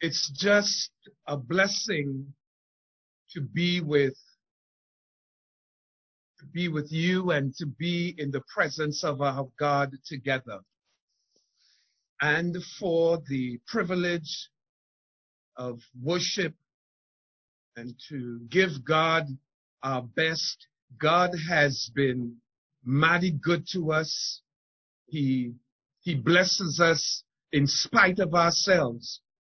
It's just a blessing to be with you and to be in the presence of our God together, and for the privilege of worship and to give God our best. God has been mighty good to us. He blesses us in spite of ourselves.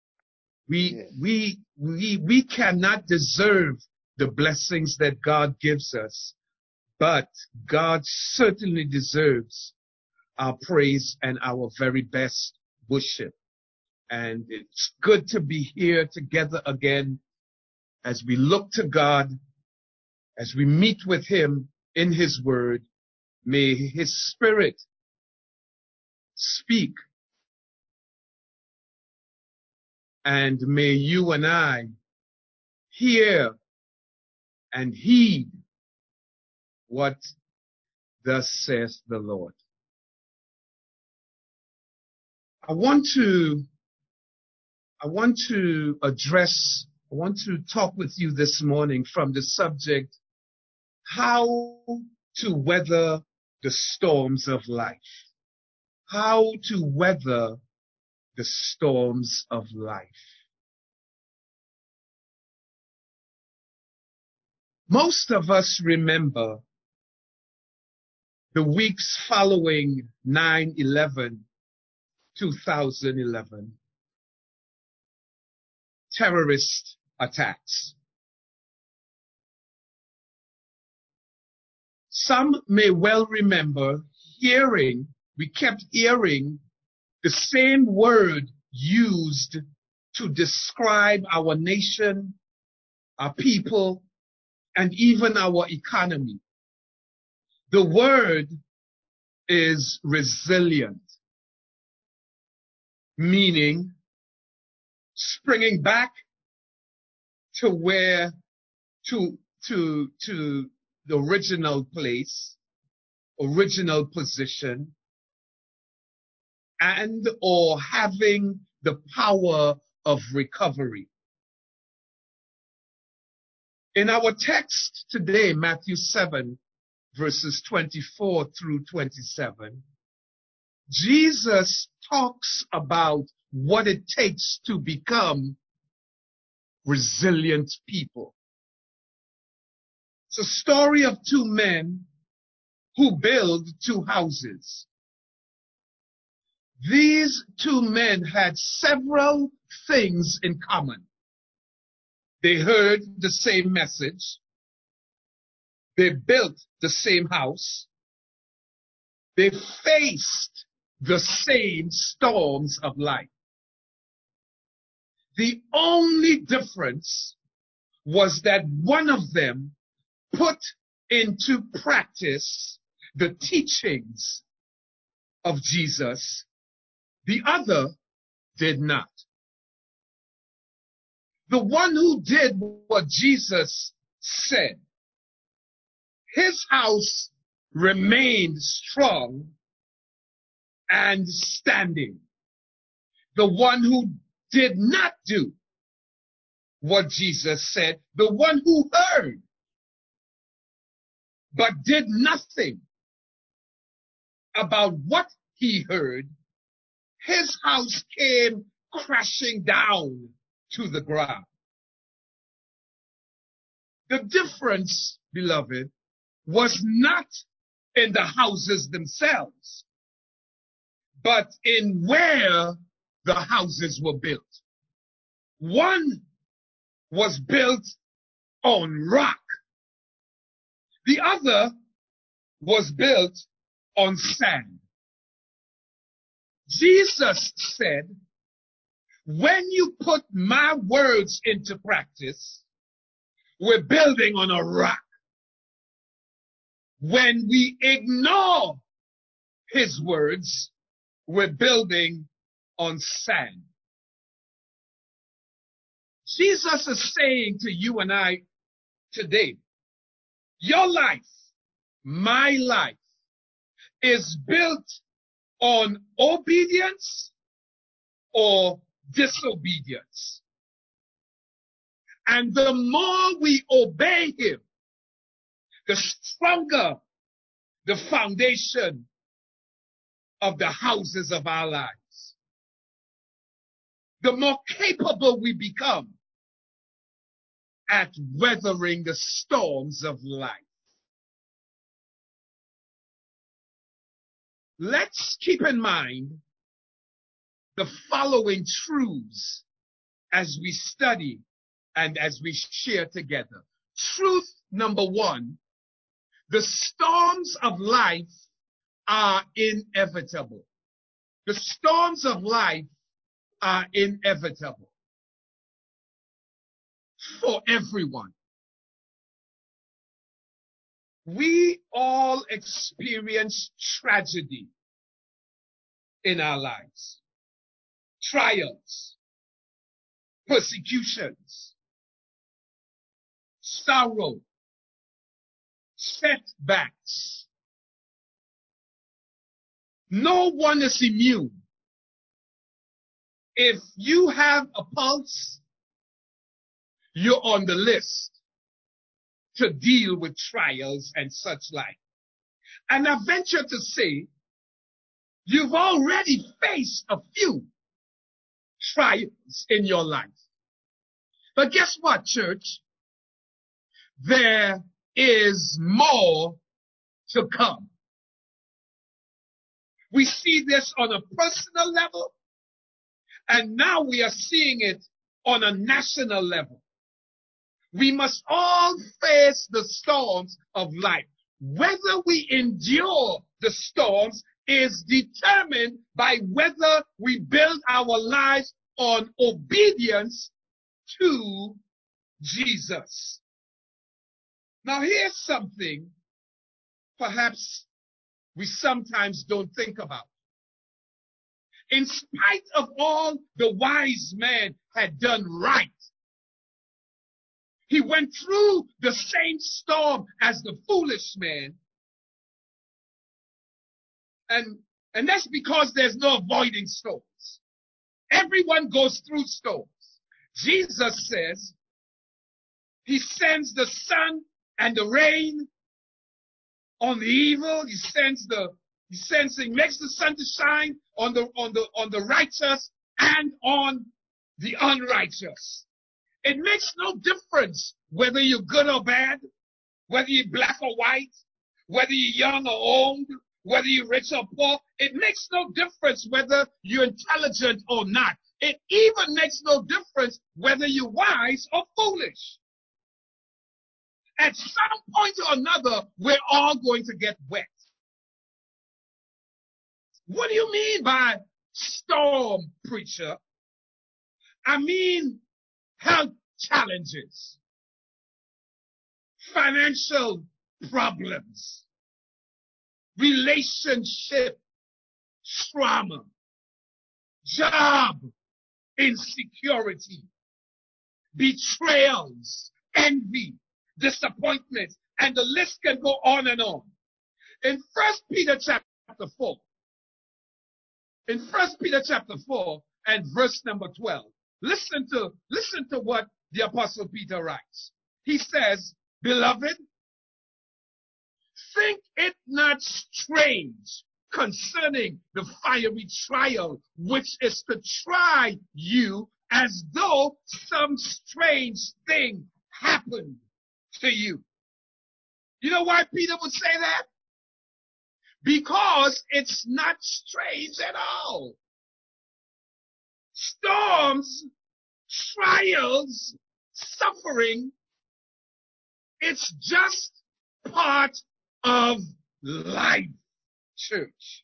We cannot deserve the blessings that God gives us, but God certainly deserves our praise and our very best worship. And it's good to be here together again as we look to God, as we meet with Him in His Word. May His Spirit speak, and may you and I hear and heed what thus says the Lord. I want to talk with you this morning from the subject, how to weather the storms of life. How to weather the storms of life. Most of us remember the weeks following 9/11, 2011, terrorist attacks. Some may well remember we kept hearing the same word used to describe our nation, our people, and even our economy. The word is resilient, meaning springing back to the original place, original position, and or having the power of recovery. In our text today, Matthew 7, verses 24 through 27, Jesus talks about what it takes to become resilient people. It's a story of two men who build two houses. These two men had several things in common. They heard the same message. They built the same house. They faced the same storms of life. The only difference was that one of them put into practice the teachings of Jesus. The other did not. The one who did what Jesus said, his house remained strong and standing. The one who did not do what Jesus said, the one who heard but did nothing about what he heard, his house came crashing down to the ground. The difference, beloved, was not in the houses themselves, but in where the houses were built. One was built on rock. The other was built on sand. Jesus said, when you put my words into practice, we're building on a rock. When we ignore his words, we're building on sand. Jesus is saying to you and I today, your life, my life, is built on obedience or disobedience. And the more we obey him, the stronger the foundation of the houses of our lives. The more capable we become at weathering the storms of life. Let's keep in mind the following truths as we study and as we share together. Truth number one, the storms of life are inevitable. The storms of life are inevitable for everyone. We all experience tragedy in our lives, trials, persecutions, sorrow, setbacks. No one is immune. If you have a pulse, you're on the list to deal with trials and such like. And I venture to say, you've already faced a few trials in your life. But guess what, church? There is more to come. We see this on a personal level, and now we are seeing it on a national level. We must all face the storms of life. Whether we endure the storms is determined by whether we build our lives on obedience to Jesus. Now here's something perhaps we sometimes don't think about. In spite of all the wise man had done right, he went through the same storm as the foolish man. And that's because there's no avoiding storms. Everyone goes through storms. Jesus says he sends the sun and the rain on the evil. He makes the sun to shine on the righteous and on the unrighteous. It makes no difference whether you're good or bad, whether you're black or white, whether you're young or old, whether you're rich or poor. It makes no difference whether you're intelligent or not. It even makes no difference whether you're wise or foolish. At some point or another, we're all going to get wet. What do you mean by storm, preacher? I mean health challenges, financial problems, relationship trauma, job insecurity, betrayals, envy, disappointments, and the list can go on and on. In 1 Peter chapter 4, and verse number 12, listen to what the Apostle Peter writes. He says, "Beloved, think it not strange concerning the fiery trial which is to try you, as though some strange thing happened to you." You know why Peter would say that? Because it's not strange at all. Storms, trials, suffering, it's just part of life, church.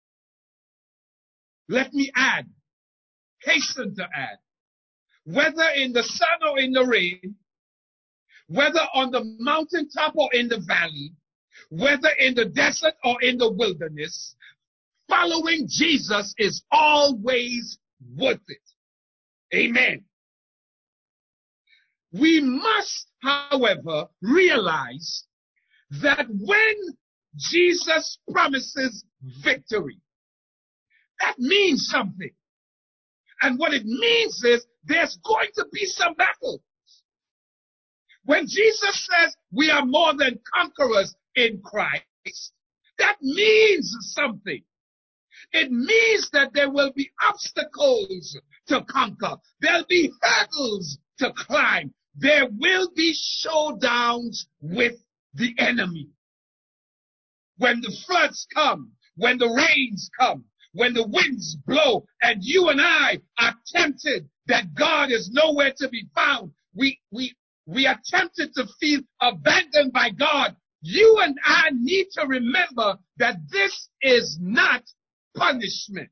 Let me hasten to add, whether in the sun or in the rain, whether on the mountaintop or in the valley, whether in the desert or in the wilderness, following Jesus is always worth it. Amen. We must, however, realize that when Jesus promises victory, that means something. And what it means is there's going to be some battle. When Jesus says we are more than conquerors in Christ, that means something. It means that there will be obstacles to conquer. There'll be hurdles to climb. There will be showdowns with the enemy. When the floods come, when the rains come, when the winds blow, and you and I are tempted that God is nowhere to be found, we are tempted to feel abandoned by God. You and I need to remember that this is not punishment.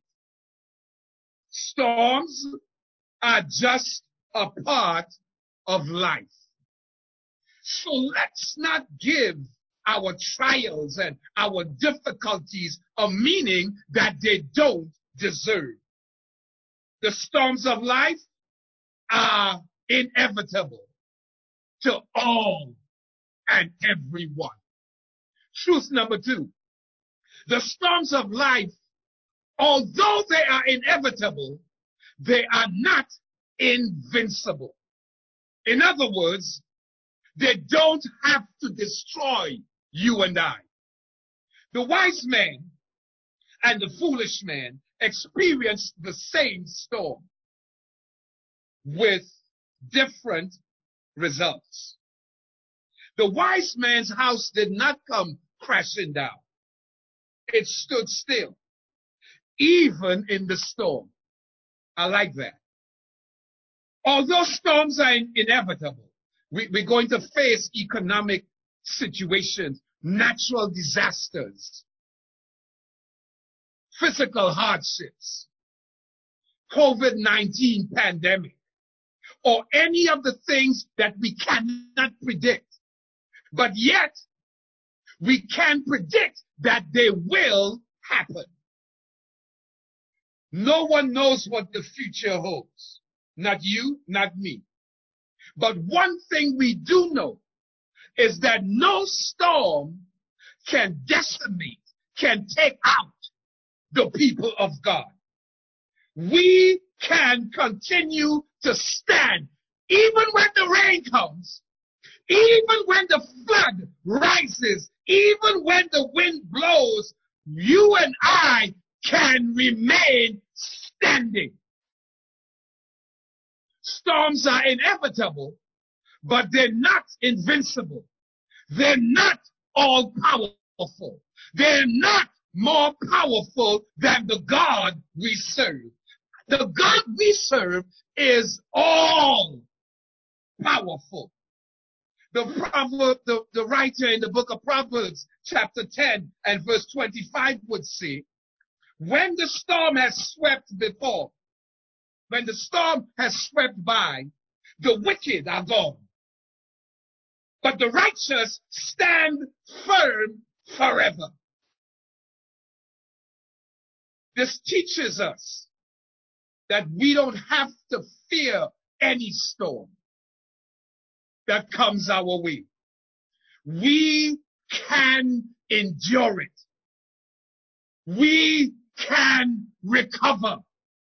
Storms are just a part of life. So let's not give our trials and our difficulties a meaning that they don't deserve. The storms of life are inevitable to all and everyone. Truth number 2, the storms of life, although they are inevitable, they are not invincible. In other words, they don't have to destroy you and I. The wise man and the foolish man experienced the same storm with different results. The wise man's house did not come crashing down. It stood still, even in the storm. I like that. Although storms are inevitable, we're going to face economic situations, natural disasters, physical hardships, COVID-19 pandemic, or any of the things that we cannot predict. But yet, we can predict that they will happen. No one knows what the future holds. Not you, not me. But one thing we do know is that no storm can decimate, can take out the people of God. We can continue to stand even when the rain comes, even when the flood rises, even when the wind blows. You and I can remain standing. Storms are inevitable, but they're not invincible. They're not all powerful. They're not more powerful than the God we serve. The God we serve is all powerful. The writer in the book of Proverbs, chapter 10 and verse 25 would say, when the storm has swept before, when the storm has swept by, the wicked are gone, but the righteous stand firm forever. This teaches us that we don't have to fear any storm that comes our way. We can endure it. We can recover.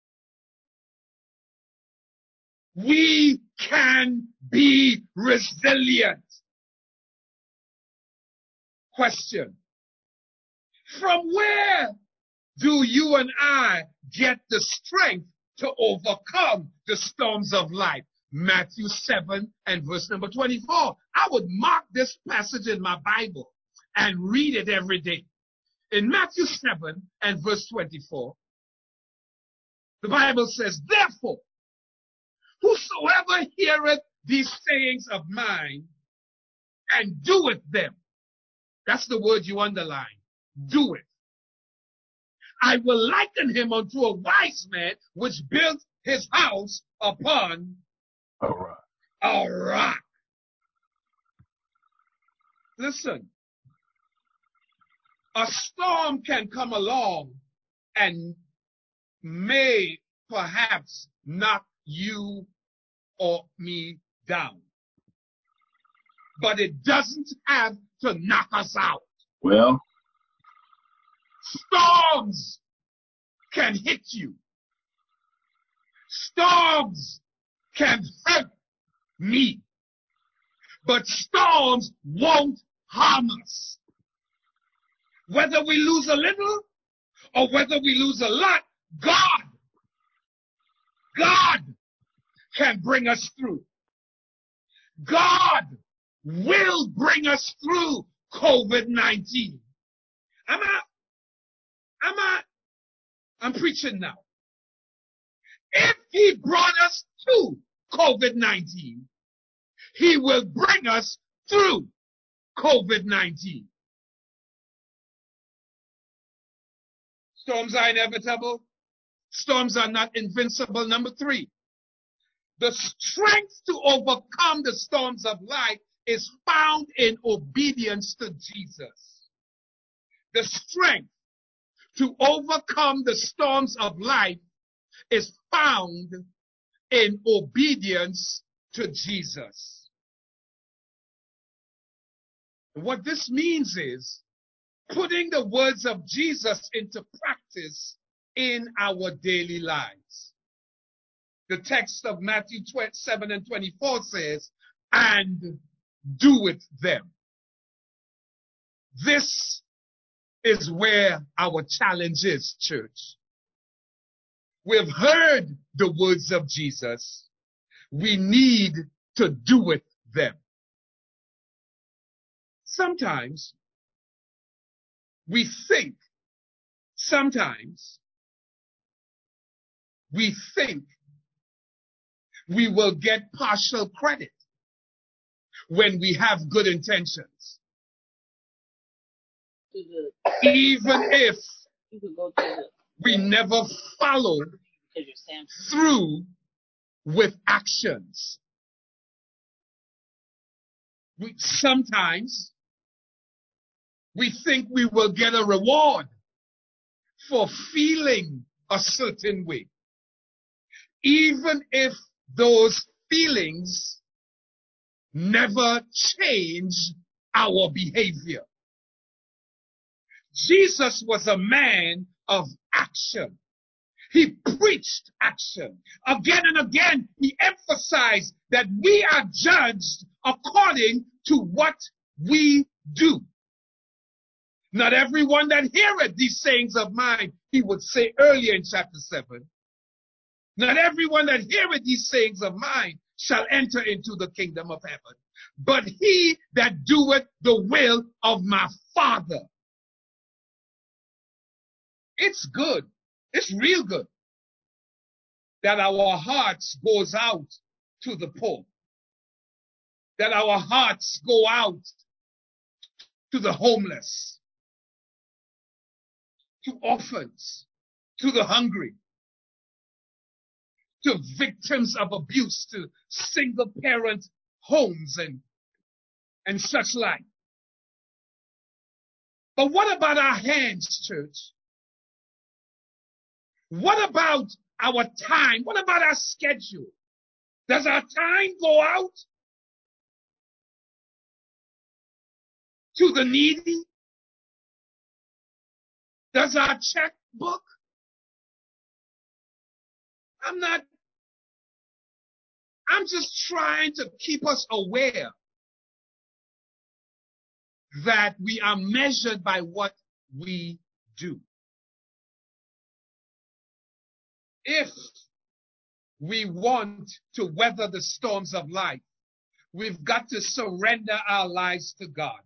We can be resilient. Question: from where do you and I get the strength to overcome the storms of life? Matthew 7 and verse number 24. I would mark this passage in my Bible and read it every day. In Matthew 7 and verse 24, the Bible says, therefore, whosoever heareth these sayings of mine and doeth them, that's the word you underline, do it, I will liken him unto a wise man which built his house upon a rock. Listen, a storm can come along and may perhaps knock you or me down, but it doesn't have to knock us out. Well, storms can hit you. Storms can hurt me, but storms won't harm us. Whether we lose a little or whether we lose a lot, God can bring us through. God will bring us through COVID-19. I'm preaching now. If he brought us to COVID-19, he will bring us through COVID-19. Storms are inevitable. Storms are not invincible. Number 3, the strength to overcome the storms of life is found in obedience to Jesus. The strength to overcome the storms of life is found in obedience to Jesus. What this means is putting the words of Jesus into practice in our daily lives. The text of Matthew 7:24 says, and doeth them. This is where our challenge is, church. We've heard the words of Jesus. We need to do with them. Sometimes we think we will get partial credit when we have good intentions. Even if we never follow through with actions. Sometimes we think we will get a reward for feeling a certain way, even if those feelings never change our behavior. Jesus was a man of action. He preached action. Again and again, he emphasized that we are judged according to what we do. Not everyone that heareth these sayings of mine, he would say earlier in chapter 7, not everyone that heareth these sayings of mine shall enter into the kingdom of heaven, but he that doeth the will of my Father. It's good. It's real good that our hearts goes out to the poor, that our hearts go out to the homeless, to orphans, to the hungry, to victims of abuse, to single parent homes and such like. But what about our hands, church? What about our time? What about our schedule? Does our time go out to the needy? Does our checkbook? I'm just trying to keep us aware that we are measured by what we do. If we want to weather the storms of life, we've got to surrender our lives to God.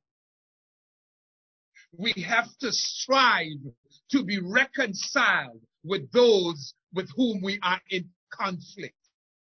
We have to strive to be reconciled with those with whom we are in conflict.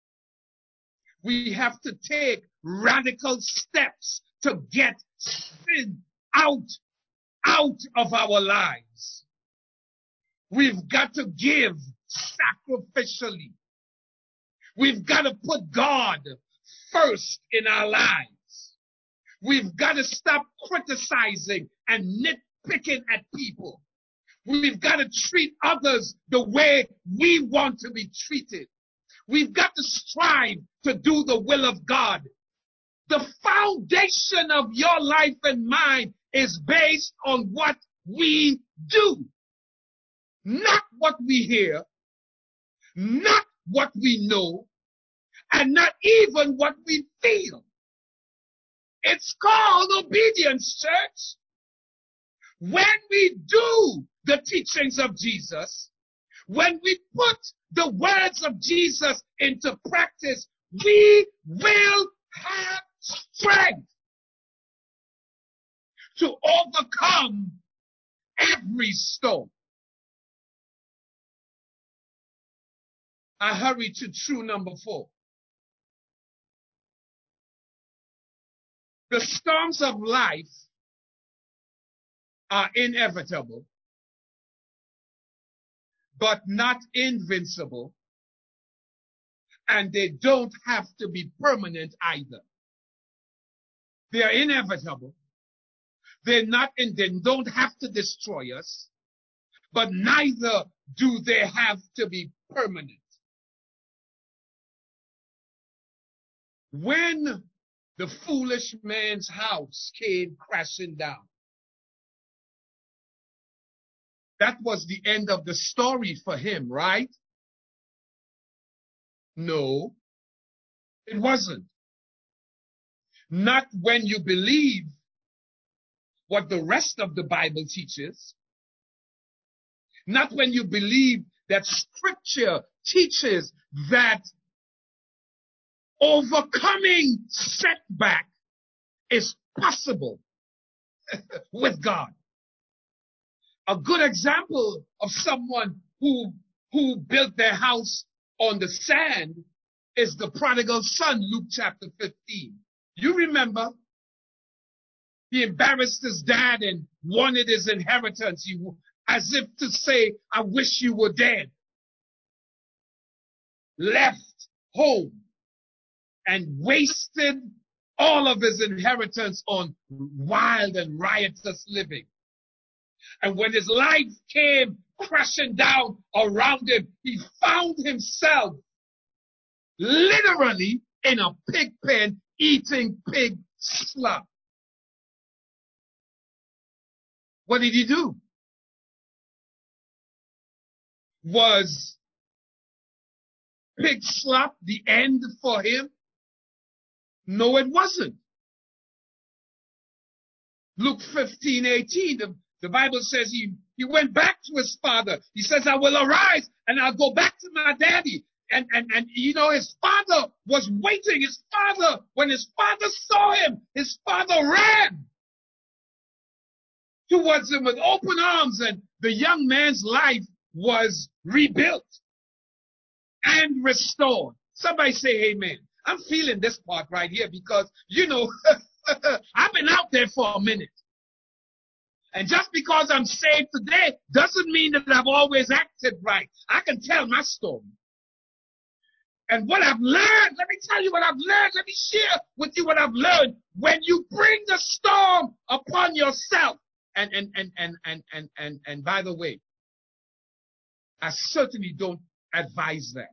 We have to take radical steps to get sin out of our lives. We've got to give sacrificially. We've got to put God first in our lives. We've got to stop criticizing and nitpicking at people. We've got to treat others the way we want to be treated. We've got to strive to do the will of God. The foundation of your life and mine is based on what we do. Not what we hear, not what we know and not even what we feel. It's called obedience, church. When we do the teachings of Jesus, when we put the words of Jesus into practice, we will have strength to overcome every storm. I hurry to true number 4. The storms of life are inevitable, but not invincible, and they don't have to be permanent either. They are inevitable. They don't have to destroy us, but neither do they have to be permanent. When the foolish man's house came crashing down, that was the end of the story for him, right? No, it wasn't. Not when you believe what the rest of the Bible teaches. Not when you believe that Scripture teaches that overcoming setback is possible with God. A good example of someone who built their house on the sand is the prodigal son, Luke chapter 15. You remember, he embarrassed his dad and wanted his inheritance, as if to say, I wish you were dead. Left home and wasted all of his inheritance on wild and riotous living. And when his life came crashing down around him, he found himself literally in a pig pen eating pig slop. What did he do? Was pig slop the end for him? No, it wasn't. Luke 15:18, the Bible says he went back to his father. He says, I will arise and I'll go back to my daddy. And his father was waiting. When his father saw him, his father ran towards him with open arms, and the young man's life was rebuilt and restored. Somebody say amen. I'm feeling this part right here because, I've been out there for a minute. And just because I'm saved today doesn't mean that I've always acted right. I can tell my story. And what I've learned, let me tell you what I've learned. Let me share with you what I've learned. When you bring the storm upon yourself, and by the way, I certainly don't advise that.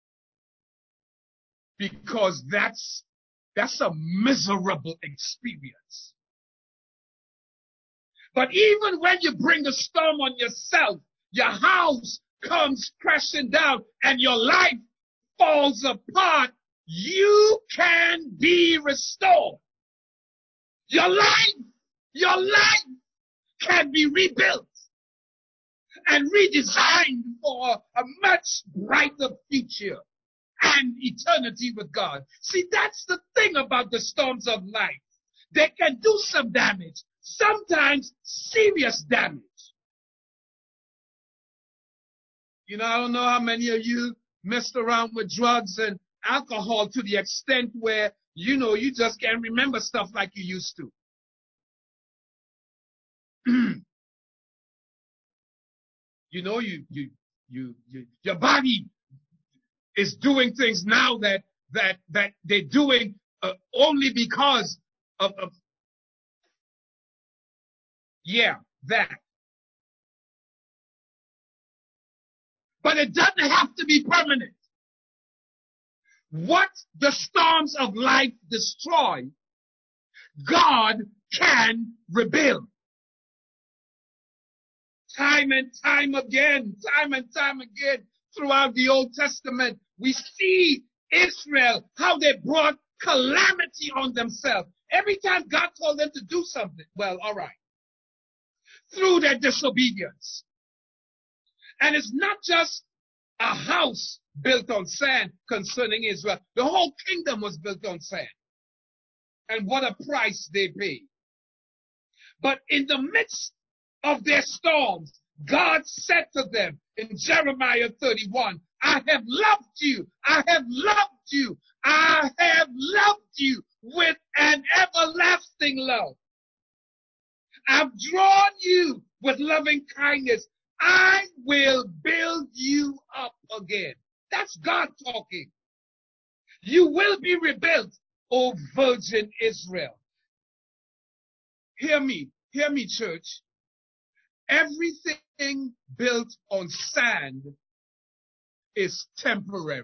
Because that's a miserable experience. But even when you bring the storm on yourself, your house comes crashing down and your life falls apart, you can be restored. Your life can be rebuilt and redesigned for a much brighter future and eternity with God. See, that's the thing about the storms of life. They can do some damage, sometimes serious damage. I don't know how many of you messed around with drugs and alcohol to the extent where, you just can't remember stuff like you used to. Your body is doing things now that they're doing only because of that. But it doesn't have to be permanent. What the storms of life destroy, God can rebuild. Time and time again, throughout the Old Testament, We see Israel, how they brought calamity on themselves. Every time God told them to do something, well, all right, through their disobedience. And it's not just a house built on sand concerning Israel. The whole kingdom was built on sand. And what a price they paid. But in the midst of their storms, God said to them in Jeremiah 31, I have loved you. I have loved you. I have loved you with an everlasting love. I've drawn you with loving kindness. I will build you up again. That's God talking. You will be rebuilt, O virgin Israel. Hear me, church. Everything built on sand is temporary.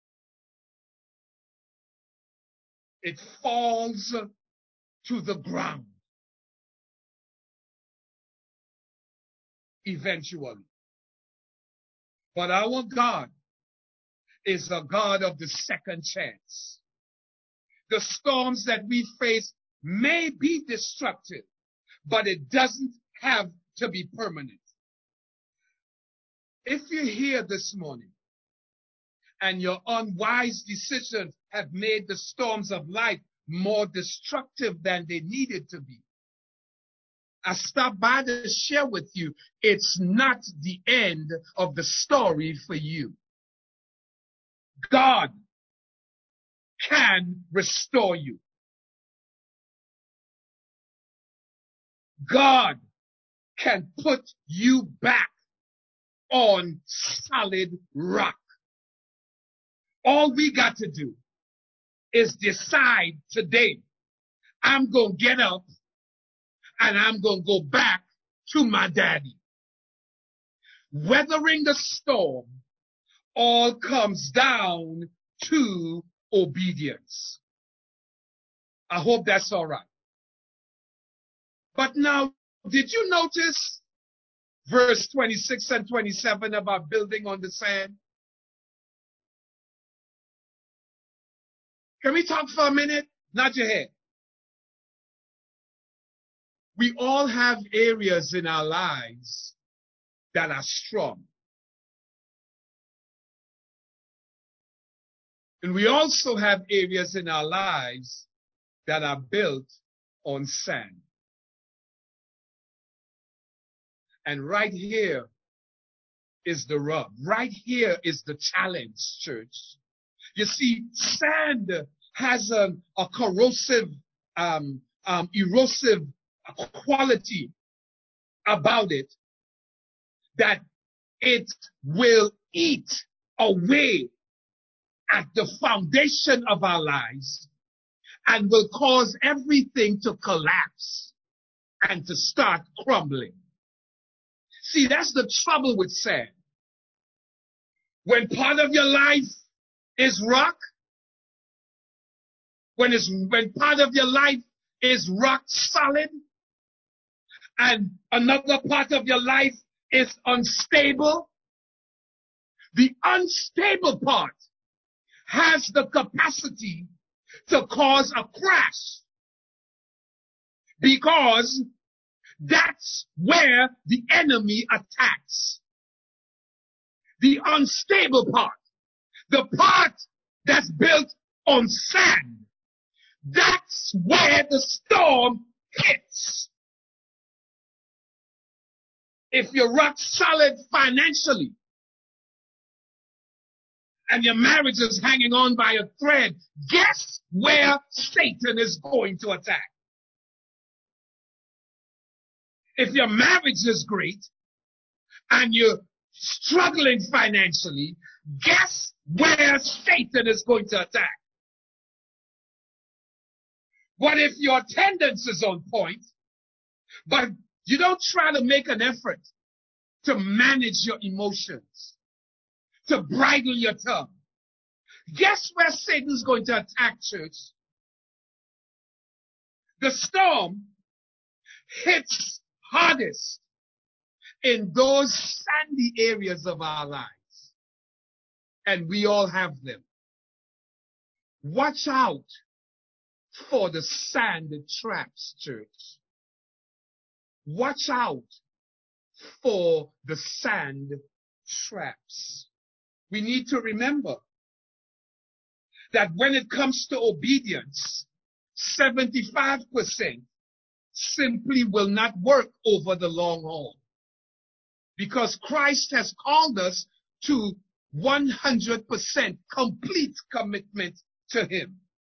It falls to the ground eventually. But our God is a God of the second chance. The storms that we face may be destructive, but it doesn't have to be permanent. If you're here this morning and your unwise decisions have made the storms of life more destructive than they needed to be, I stopped by to share with you, it's not the end of the story for you. God can restore you. God can put you back on solid rock. All we got to do is decide today, I'm going to get up and I'm going to go back to my daddy. Weathering the storm all comes down to obedience. I hope that's all right. But now, did you notice verse 26 and 27 about building on the sand? Can we talk for a minute? Nod your head. We all have areas in our lives that are strong. And we also have areas in our lives that are built on sand. And right here is the rub. Right here is the challenge, church. You see, sand has a corrosive, erosive quality about it that it will eat away at the foundation of our lives and will cause everything to collapse and to start crumbling. See, that's the trouble with sand. When part of your life is rock, when part of your life is rock solid, and another part of your life is unstable, the unstable part has the capacity to cause a crash because that's where the enemy attacks. The unstable part, the part that's built on sand, that's where the storm hits. If you're rock solid financially and your marriage is hanging on by a thread, guess where Satan is going to attack? If your marriage is great and you're struggling financially, guess where Satan is going to attack? What if your attendance is on point, but you don't try to make an effort to manage your emotions, to bridle your tongue? Guess where Satan's going to attack, church? The storm hits hardest in those sandy areas of our lives. and we all have them. Watch out for the sand traps, church. Watch out for the sand traps. We need to remember that when it comes to obedience, 75% simply will not work over the long haul. Because Christ has called us to 100% complete commitment to Him.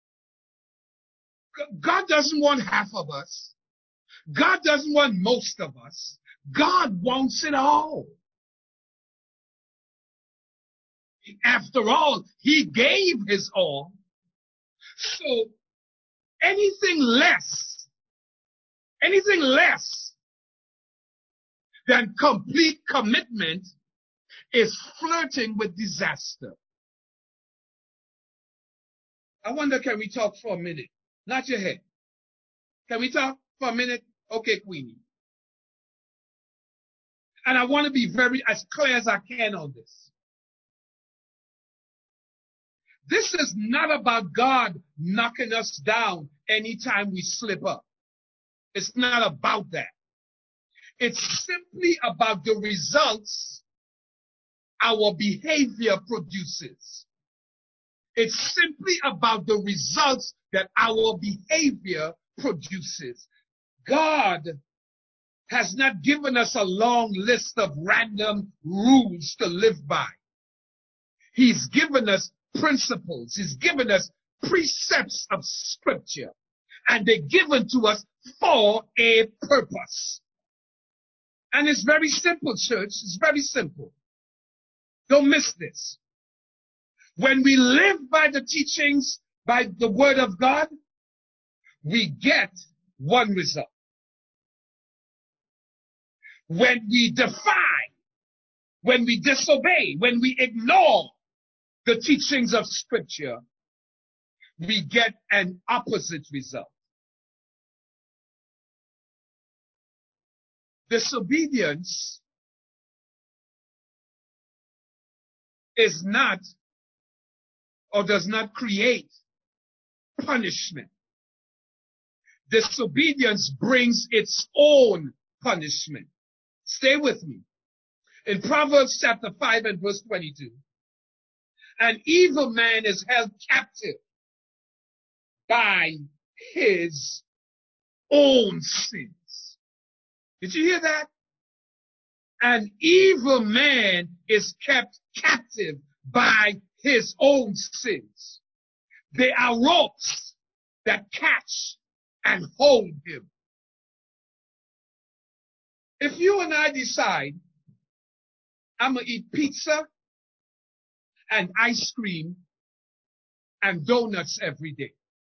God doesn't want half of us. God doesn't want most of us. God wants it all. After all, He gave His all. So anything less than complete commitment is flirting with disaster. I wonder, can we talk for a minute? Not your head. Can we talk for a minute? Okay, Queenie. And I want to be as clear as I can on this. This is not about God knocking us down anytime we slip up. It's not about that. It's simply about the results our behavior produces. It's simply about the results that our behavior produces. God has not given us a long list of random rules to live by. He's given us principles. He's given us precepts of Scripture. And they're given to us for a purpose. And it's very simple, church. It's very simple. Don't miss this. When we live by the teachings, by the Word of God, we get one result. When we defy, when we disobey, when we ignore the teachings of Scripture, we get an opposite result. Disobedience is not or does not create punishment. Disobedience brings its own punishment. Stay with me. In Proverbs chapter 5 and verse 22, an evil man is held captive by his own sins. Did you hear that? An evil man is kept captive by his own sins. They are ropes that catch and hold him. If you and I decide, I'm going to eat pizza and ice cream and donuts every day,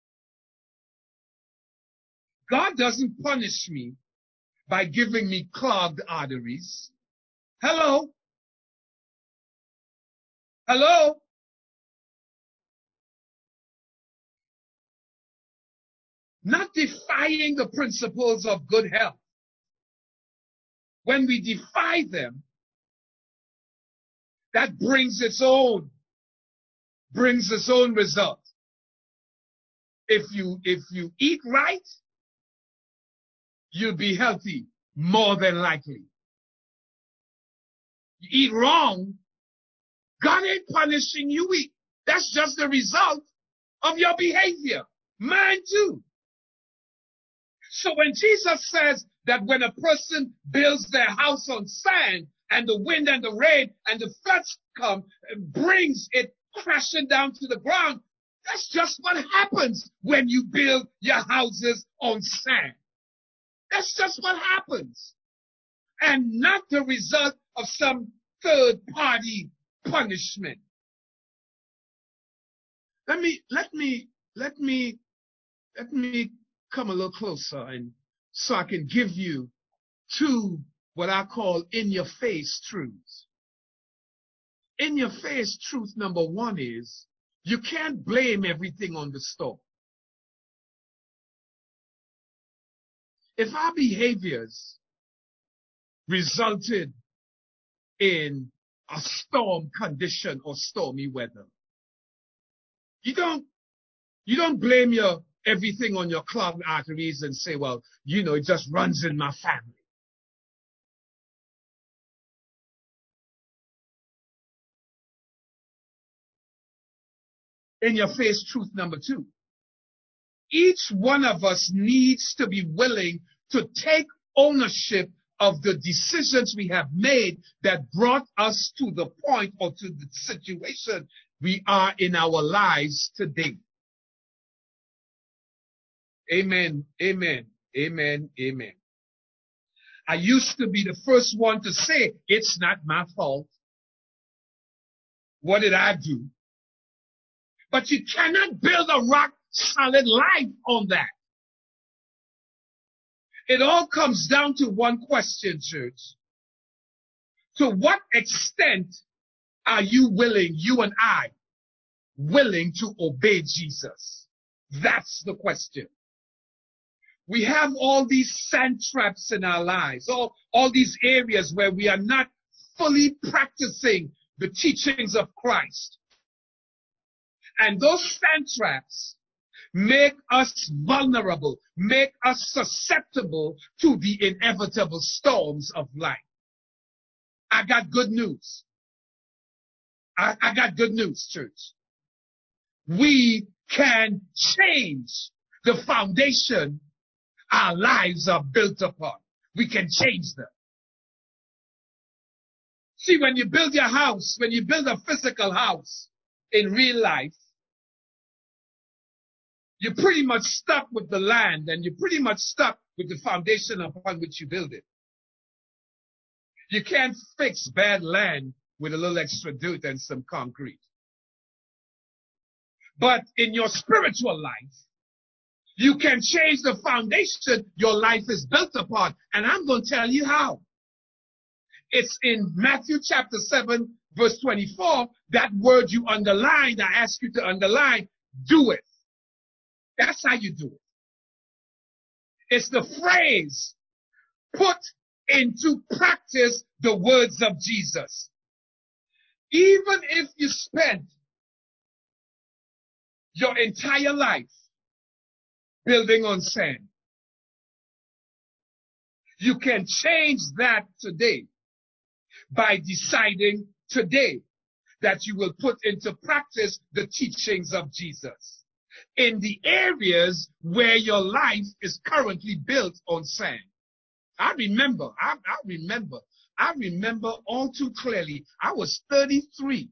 God doesn't punish me by giving me clogged arteries. Hello? Hello? Not defying the principles of good health. When we defy them, that brings its own result. If you eat right, you'll be healthy, more than likely. You eat wrong, God ain't punishing you. That's just the result of your behavior. Mine too. So when Jesus says that when a person builds their house on sand and the wind and the rain and the floods come, brings it crashing down to the ground, that's just what happens when you build your houses on sand. That's just what happens. And not the result of some third-party punishment. Let me come a little closer and so I can give you two what I call in-your-face truths. In-your-face truth number one is you can't blame everything on the store. If our behaviors resulted in a storm condition or stormy weather. You don't blame everything on your clogged arteries and say, well, it just runs in my family. In your face, truth number 2. Each one of us needs to be willing to take ownership of the decisions we have made that brought us to the point or to the situation we are in our lives today. Amen, amen, amen, amen. I used to be the first one to say, it's not my fault. What did I do? But you cannot build a rock solid life on that. It all comes down to one question, church. To what extent are you and I, willing to obey Jesus? That's the question. We have all these sand traps in our lives, all these areas where we are not fully practicing the teachings of Christ. And those sand traps make us vulnerable, make us susceptible to the inevitable storms of life. I got good news. I got good news, church. We can change the foundation our lives are built upon. We can change them. See, when you build your house, when you build a physical house in real life, you're pretty much stuck with the land and you're pretty much stuck with the foundation upon which you build it. You can't fix bad land with a little extra dirt and some concrete. But in your spiritual life, you can change the foundation your life is built upon. And I'm going to tell you how. It's in Matthew chapter 7, verse 24. That word you underlined, I ask you to underline, do it. That's how you do it. It's the phrase, put into practice the words of Jesus. Even if you spent your entire life building on sand, you can change that today by deciding today that you will put into practice the teachings of Jesus in the areas where your life is currently built on sand. I remember all too clearly, I was 33.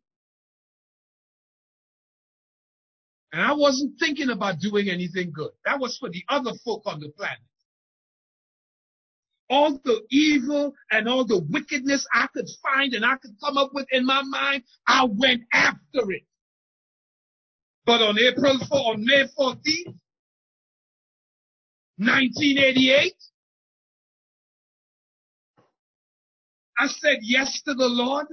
And I wasn't thinking about doing anything good. That was for the other folk on the planet. All the evil and all the wickedness I could find and I could come up with in my mind, I went after it. But on May 14th, 1988, I said yes to the Lord.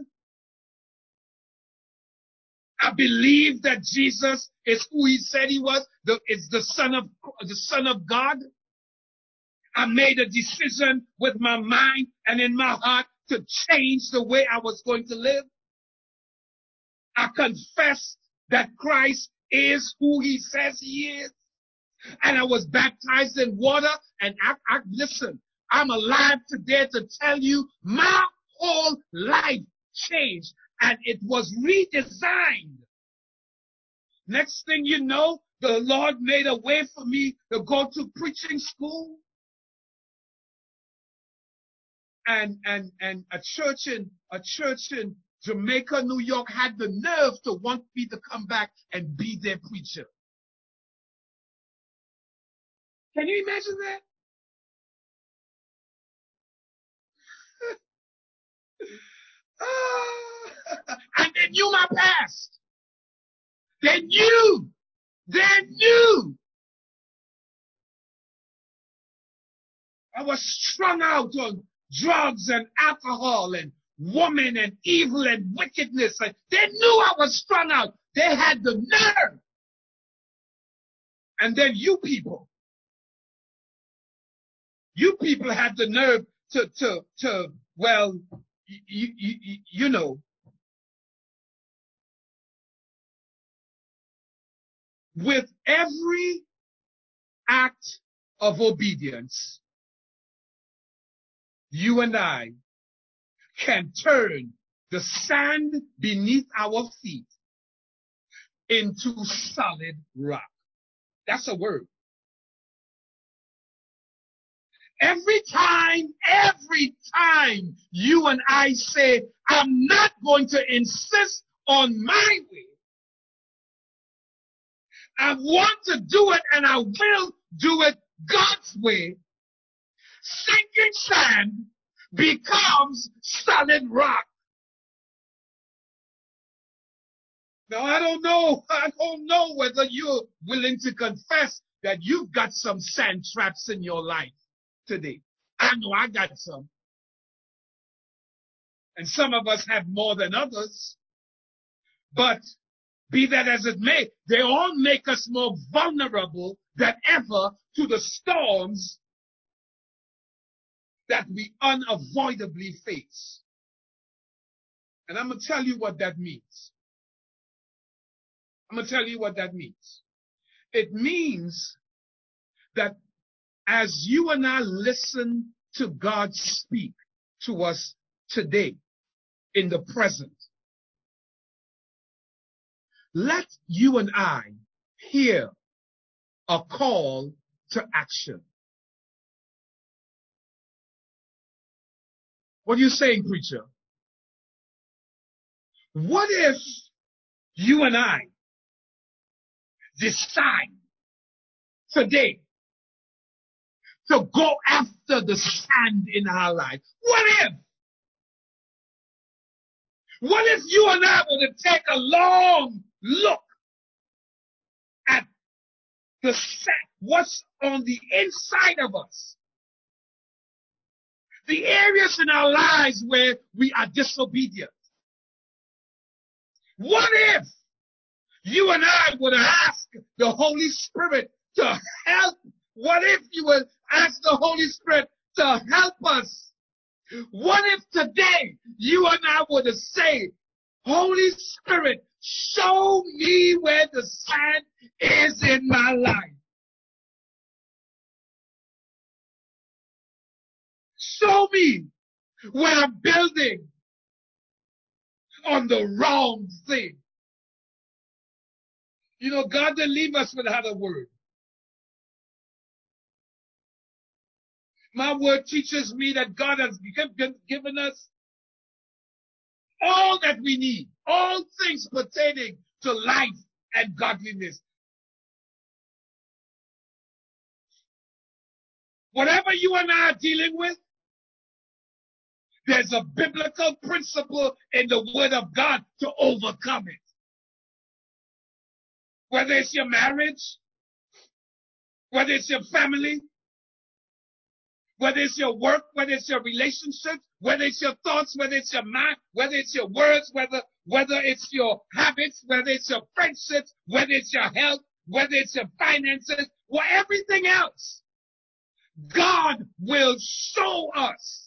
I believe that Jesus is who he said he was. It's the Son of God. I made a decision with my mind and in my heart to change the way I was going to live. I confessed that Christ is who he says he is. And I was baptized in water. And listen, I'm alive today to tell you my whole life changed. And it was redesigned. Next thing you know, the Lord made a way for me to go to preaching school. And a church in Jamaica, New York had the nerve to want me to come back and be their preacher. Can you imagine that? And they knew my past. They knew. I was strung out on drugs and alcohol and woman and evil and wickedness. They knew I was strung out. They had the nerve. And then you people had the nerve to well, you know, with every act of obedience, you and I can turn the sand beneath our feet into solid rock. That's a word. Every time you and I say, I'm not going to insist on my way, I want to do it and I will do it God's way, sinking sand becomes solid rock. Now, I don't know whether you're willing to confess that you've got some sand traps in your life today. I know I got some. And some of us have more than others. But be that as it may, they all make us more vulnerable than ever to the storms that we unavoidably face. And I'm going to tell you what that means. It means that as you and I listen to God speak to us today, in the present, let you and I hear a call to action. What are you saying, preacher? What if you and I decide today to go after the sand in our life? What if you and I were to take a long look at the sand, what's on the inside of us? The areas in our lives where we are disobedient. What if you and I would ask the Holy Spirit to help? What if you would ask the Holy Spirit to help us? What if today you and I were to say, Holy Spirit, show me where the sand is in my life. Show me where I'm building on the wrong thing. You know, God didn't leave us without a word. My word teaches me that God has given us all that we need, all things pertaining to life and godliness. Whatever you and I are dealing with, there's a biblical principle in the Word of God to overcome it. Whether it's your marriage, whether it's your family, whether it's your work, whether it's your relationships, whether it's your thoughts, whether it's your mind, whether it's your words, whether it's your habits, whether it's your friendships, whether it's your health, whether it's your finances, or everything else, God will show us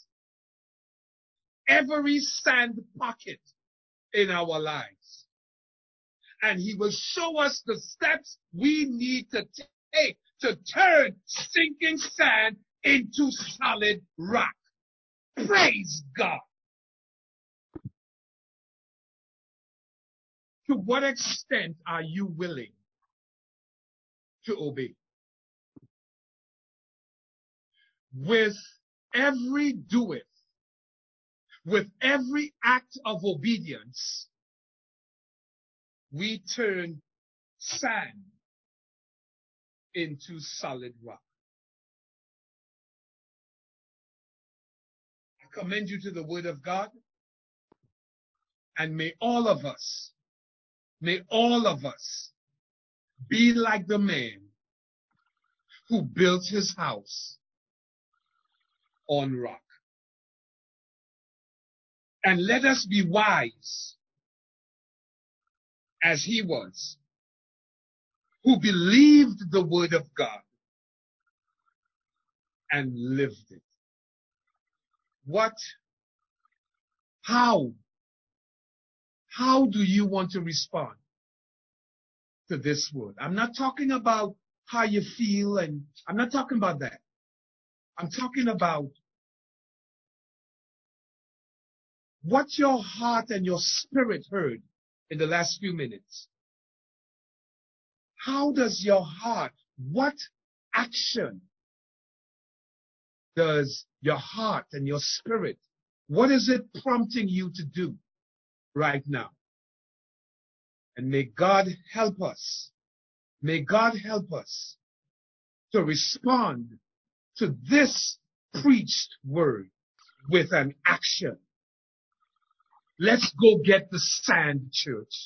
every sand pocket in our lives. And he will show us the steps we need to take to turn sinking sand into solid rock. Praise God. To what extent are you willing to obey? With every doeth, with every act of obedience, we turn sand into solid rock. I commend you to the Word of God, and may all of us be like the man who built his house on rock. And let us be wise as he was, who believed the word of God and lived it. How do you want to respond to this word. I'm not talking about how you feel, and I'm not talking about that. I'm talking about what your heart and your spirit heard in the last few minutes. How does your heart, what action does your heart and your spirit, what is it prompting you to do right now? And may God help us. May God help us to respond to this preached word with an action. Let's go get the sand, church.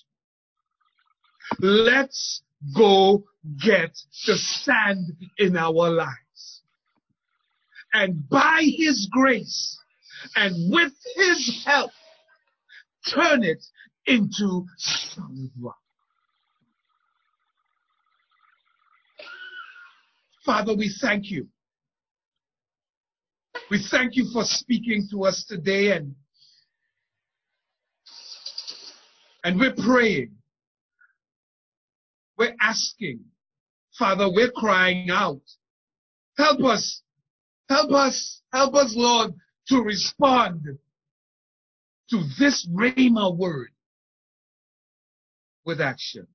Let's go get the sand in our lives. And by His grace and with His help, turn it into solid rock. Father, we thank you. We thank you for speaking to us today, and we're praying. We're asking. Father, we're crying out. Help us. Help us. Help us, Lord, to respond to this Rhema word with action,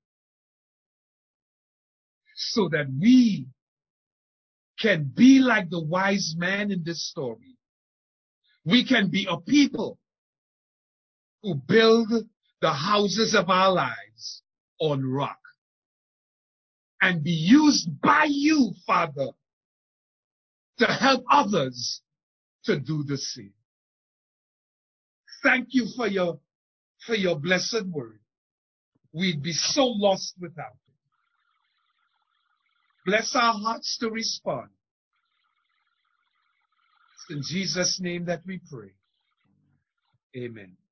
so that we can be like the wise man in this story. We can be a people who build the houses of our lives on rock and be used by you, Father, to help others to do the same. Thank you for your blessed word. We'd be so lost without it. Bless our hearts to respond. It's in Jesus' name that we pray. Amen.